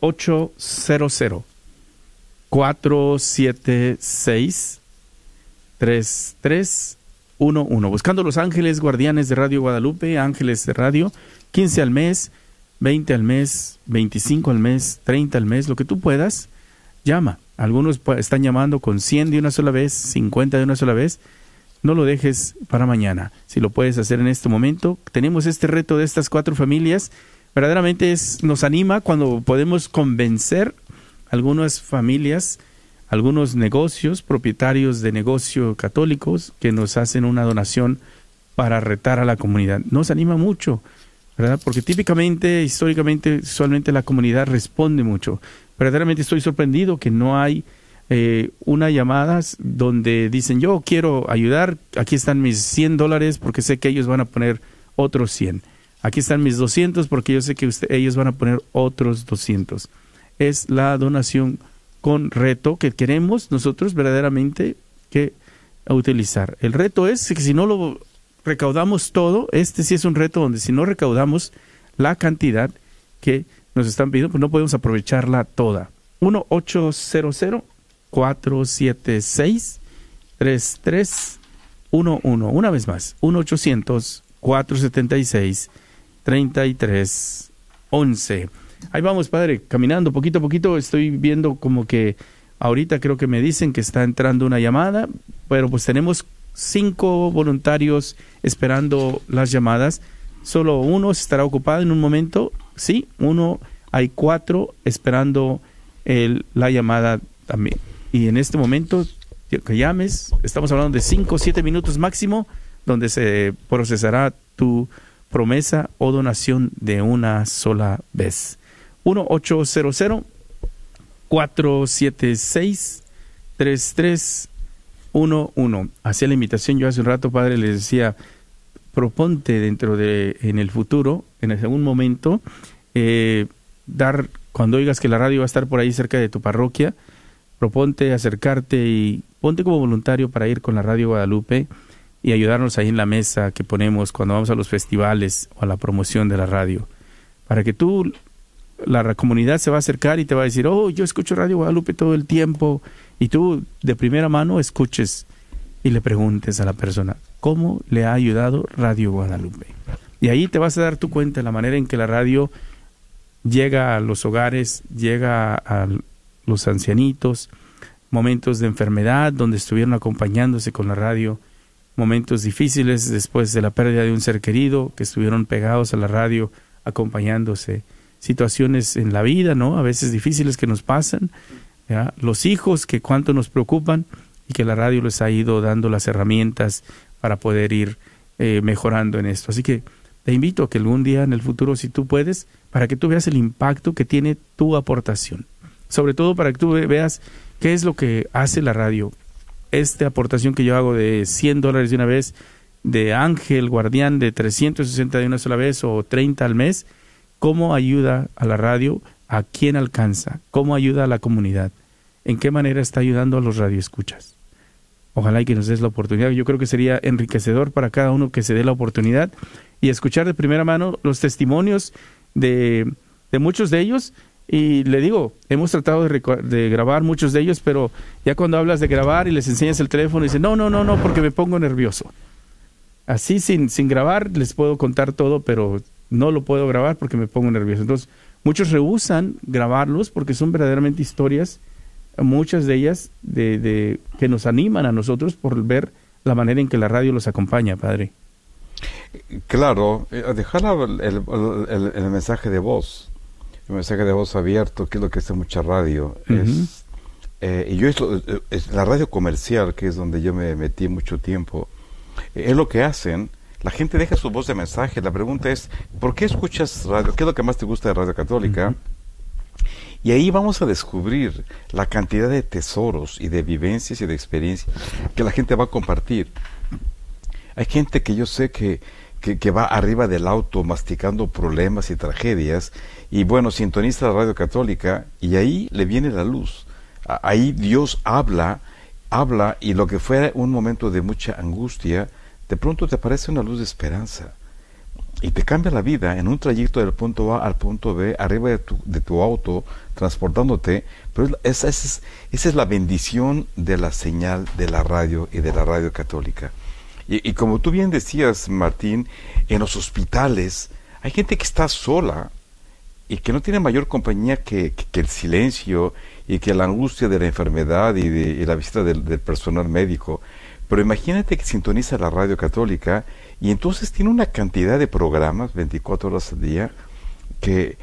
S1: 1-800-476-3311. Buscando los ángeles guardianes de Radio Guadalupe, ángeles de radio, 15 al mes, 20 al mes, 25 al mes, 30 al mes, lo que tú puedas. Llama. Algunos están llamando con 100 de una sola vez, 50 de una sola vez. No lo dejes para mañana. Si lo puedes hacer en este momento, tenemos este reto de estas 4 familias. Verdaderamente nos anima cuando podemos convencer algunas familias, algunos negocios, propietarios de negocio católicos que nos hacen una donación para retar a la comunidad. Nos anima mucho, ¿verdad? Porque típicamente, históricamente, usualmente la comunidad responde mucho. Verdaderamente estoy sorprendido que no hay unas llamadas donde dicen, yo quiero ayudar, aquí están mis $100 porque sé que ellos van a poner otros 100. Aquí están mis 200 porque yo sé que ellos van a poner otros 200. Es la donación con reto que queremos nosotros verdaderamente que utilizar. El reto es que si no lo recaudamos todo, sí es un reto donde si no recaudamos la cantidad que nos están pidiendo, pues no podemos aprovecharla toda. 1-800-476-3311. Una vez más, 1-800-476-3311. Ahí vamos, Padre, caminando poquito a poquito. Estoy viendo como que ahorita creo que me dicen que está entrando una llamada, pero pues tenemos 5 voluntarios esperando las llamadas. Solo uno estará ocupado en un momento. Sí, hay 4 esperando la llamada también. Y en este momento que llames, estamos hablando de 5 o 7 minutos máximo, donde se procesará tu promesa o donación de una sola vez. 1-800-476-3311. Hacía la invitación yo hace un rato, Padre, les decía, proponte en el futuro, en algún momento, cuando oigas que la radio va a estar por ahí cerca de tu parroquia, proponte acercarte y ponte como voluntario para ir con la Radio Guadalupe y ayudarnos ahí en la mesa que ponemos cuando vamos a los festivales o a la promoción de la radio, para que la comunidad se va a acercar y te va a decir, oh, yo escucho Radio Guadalupe todo el tiempo, y tú de primera mano escuches y le preguntes a la persona, ¿cómo le ha ayudado Radio Guadalupe? Y ahí te vas a dar tu cuenta de la manera en que la radio llega a los hogares, llega a los ancianitos, momentos de enfermedad donde estuvieron acompañándose con la radio, momentos difíciles después de la pérdida de un ser querido, que estuvieron pegados a la radio acompañándose, situaciones en la vida, ¿no? A veces difíciles que nos pasan, ¿ya? Los hijos que cuánto nos preocupan y que la radio les ha ido dando las herramientas para poder ir mejorando en esto. Así que te invito a que algún día en el futuro, si tú puedes, para que tú veas el impacto que tiene tu aportación. Sobre todo para que tú veas qué es lo que hace la radio. Esta aportación que yo hago de $100 de una vez, de Ángel Guardián de 360 de una sola vez o 30 al mes, cómo ayuda a la radio, a quién alcanza, cómo ayuda a la comunidad, en qué manera está ayudando a los radioescuchas. Ojalá y que nos des la oportunidad. Yo creo que sería enriquecedor para cada uno que se dé la oportunidad y escuchar de primera mano los testimonios de muchos de ellos. Y le digo, hemos tratado de grabar muchos de ellos, pero ya cuando hablas de grabar y les enseñas el teléfono, dicen, no, porque me pongo nervioso. Así sin grabar les puedo contar todo, pero no lo puedo grabar porque me pongo nervioso. Entonces, muchos rehúsan grabarlos porque son verdaderamente historias, muchas de ellas que nos animan a nosotros por ver la manera en que la radio los acompaña, Padre.
S5: Claro, dejar el mensaje de voz. El mensaje de voz abierto, que es lo que hace mucha radio. Uh-huh. Es la radio comercial, que es donde yo me metí mucho tiempo, es lo que hacen. La gente deja su voz de mensaje. La pregunta es, ¿por qué escuchas radio? ¿Qué es lo que más te gusta de Radio Católica? Uh-huh. Y ahí vamos a descubrir la cantidad de tesoros y de vivencias y de experiencias que la gente va a compartir. Hay gente que yo sé que va arriba del auto masticando problemas y tragedias, y bueno, sintoniza la Radio Católica y ahí le viene la luz. Ahí Dios habla, y lo que fue un momento de mucha angustia, de pronto te aparece una luz de esperanza y te cambia la vida en un trayecto del punto A al punto B, arriba de tu auto, transportándote. Pero esa es la bendición de la señal de la radio y de la Radio Católica. Y como tú bien decías, Martín, en los hospitales hay gente que está sola y que no tiene mayor compañía que el silencio y que la angustia de la enfermedad y la visita del personal médico. Pero imagínate que sintoniza la Radio Católica y entonces tiene una cantidad de programas 24 horas al día que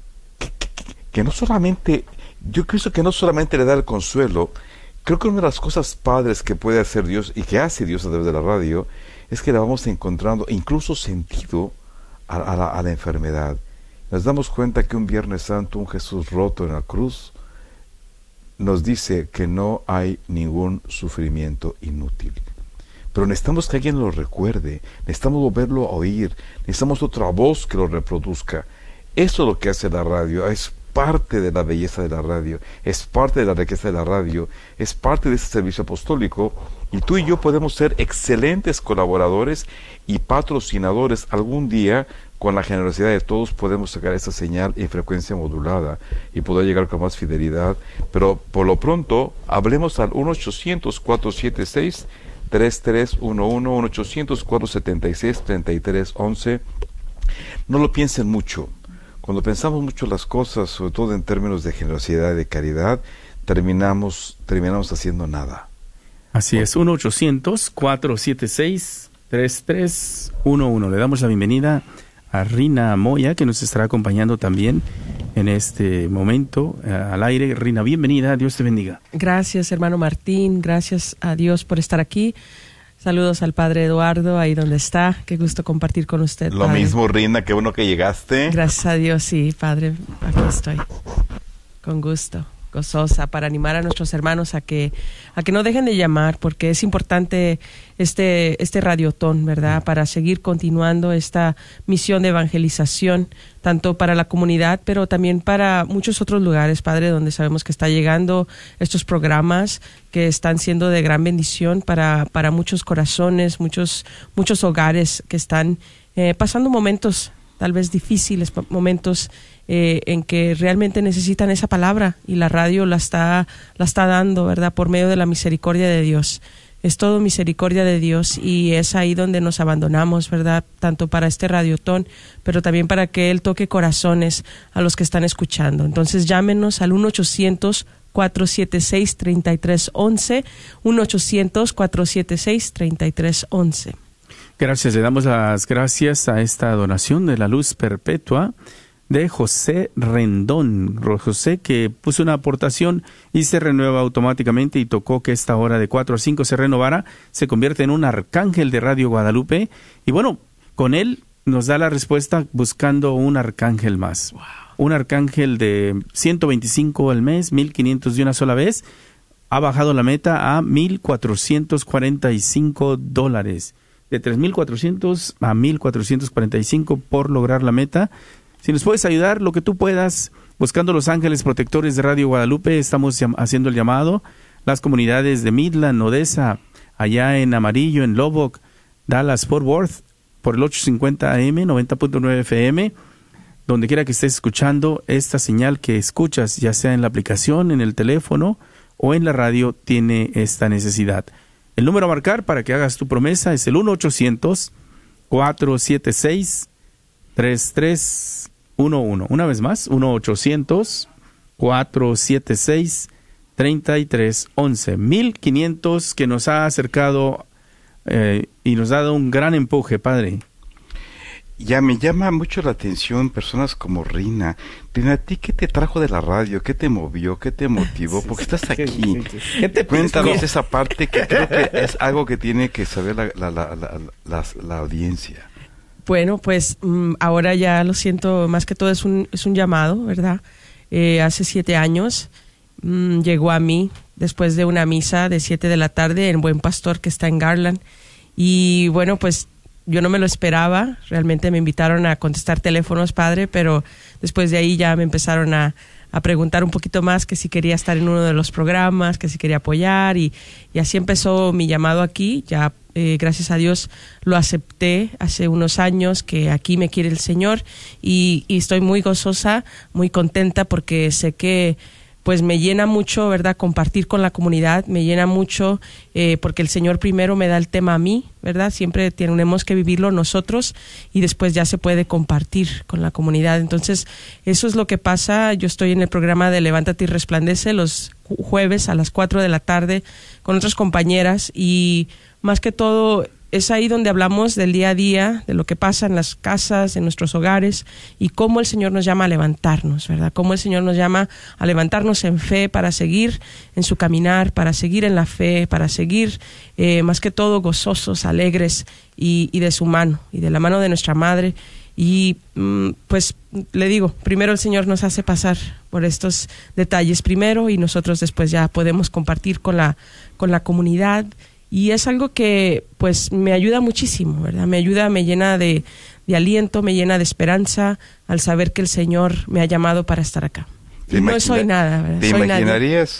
S5: no solamente, yo creo que no solamente le da el consuelo. Creo que una de las cosas padres que puede hacer Dios y que hace Dios a través de la radio es que le vamos encontrando incluso sentido a la enfermedad. Nos damos cuenta que un Viernes Santo, un Jesús roto en la cruz, nos dice que no hay ningún sufrimiento inútil. Pero necesitamos que alguien lo recuerde, necesitamos volverlo a oír, necesitamos otra voz que lo reproduzca. Eso es lo que hace la radio, es parte de la belleza de la radio, es parte de la riqueza de la radio, es parte de ese servicio apostólico, y tú y yo podemos ser excelentes colaboradores y patrocinadores. Algún día, con la generosidad de todos, podemos sacar esa señal en frecuencia modulada y poder llegar con más fidelidad. Pero por lo pronto, hablemos al 1-800-476-3311, 1-800-476-3311. No lo piensen mucho. Cuando pensamos mucho las cosas, sobre todo en términos de generosidad y de caridad, terminamos haciendo nada.
S1: Así es, 1-800-476-3311. Le damos la bienvenida a Rina Moya, que nos estará acompañando también en este momento al aire. Rina, bienvenida, Dios te bendiga.
S6: Gracias, hermano Martín, gracias a Dios por estar aquí. Saludos al Padre Eduardo, ahí donde está. Qué gusto compartir con usted,
S5: Lo
S6: Padre.
S5: mismo, Rina, qué bueno que llegaste.
S6: Gracias a Dios, sí, Padre, aquí estoy. Con gusto. gozosa, para animar a nuestros hermanos a que no dejen de llamar, porque es importante este radiotón, ¿verdad? Para seguir continuando esta misión de evangelización, tanto para la comunidad, pero también para muchos otros lugares, Padre, donde sabemos que está llegando estos programas que están siendo de gran bendición para muchos corazones, muchos hogares que están pasando momentos tal vez difíciles, momentos en que realmente necesitan esa palabra, y la radio la está dando, ¿verdad? Por medio de la misericordia de Dios. Es todo misericordia de Dios, y es ahí donde nos abandonamos, ¿verdad? Tanto para este radiotón, pero también para que Él toque corazones a los que están escuchando. Entonces llámenos al 1-800-476-3311, 1-800-476-3311.
S1: Gracias, le damos las gracias a esta donación de la luz perpetua de José Rendón. José, que puso una aportación y se renueva automáticamente, y tocó que esta hora de 4 a 5 se renovara, se convierte en un arcángel de Radio Guadalupe, y bueno, con él nos da la respuesta buscando un arcángel más. Wow. Un arcángel de 125 al mes, 1,500 de una sola vez, ha bajado la meta a $1,445. De 3,400 a 1,445 por lograr la meta. Si nos puedes ayudar, lo que tú puedas, buscando los ángeles protectores de Radio Guadalupe, estamos haciendo el llamado. Las comunidades de Midland, Odessa, allá en Amarillo, en Lubbock, Dallas, Fort Worth, por el 850 AM, 90.9 FM, donde quiera que estés escuchando esta señal que escuchas, ya sea en la aplicación, en el teléfono o en la radio, tiene esta necesidad. El número a marcar para que hagas tu promesa es el 1-800-476-3311. Una vez más, 1-800-476-3311. 1,500 que nos ha acercado y nos ha dado un gran empuje, Padre.
S5: Ya me llama mucho la atención personas como Rina. Rina, ¿a ti qué te trajo de la radio? ¿Qué te movió? ¿Qué te motivó? Porque estás aquí. Cuéntanos esa parte, que creo que es algo que tiene que saber la audiencia.
S6: Bueno, pues ahora ya lo siento, más que todo es un llamado, ¿verdad? Hace 7 años llegó a mí después de una misa de 7 de la tarde en Buen Pastor, que está en Garland. Y bueno, pues yo no me lo esperaba, realmente me invitaron a contestar teléfonos, Padre, pero después de ahí ya me empezaron a preguntar un poquito más, que si quería estar en uno de los programas, que si quería apoyar, y así empezó mi llamado aquí. Ya gracias a Dios lo acepté hace unos años, que aquí me quiere el Señor, y estoy muy gozosa, muy contenta, porque sé que pues me llena mucho, ¿verdad?, compartir con la comunidad, me llena mucho porque el Señor primero me da el tema a mí, ¿verdad? Siempre tenemos que vivirlo nosotros, y después ya se puede compartir con la comunidad. Entonces, eso es lo que pasa. Yo estoy en el programa de Levántate y Resplandece los jueves a las 4 de la tarde con otras compañeras, y más que todo es ahí donde hablamos del día a día, de lo que pasa en las casas, en nuestros hogares, y cómo el Señor nos llama a levantarnos, ¿verdad? Cómo el Señor nos llama a levantarnos en fe para seguir en su caminar, para seguir en la fe, para seguir más que todo gozosos, alegres, y de su mano, y de la mano de nuestra Madre. Y pues le digo, primero el Señor nos hace pasar por estos detalles primero, y nosotros después ya podemos compartir con la comunidad. Y es algo que pues me ayuda muchísimo, ¿verdad? Me llena de aliento, me llena de esperanza al saber que el Señor me ha llamado para estar acá. No soy nada, ¿verdad?
S5: ¿Te imaginarías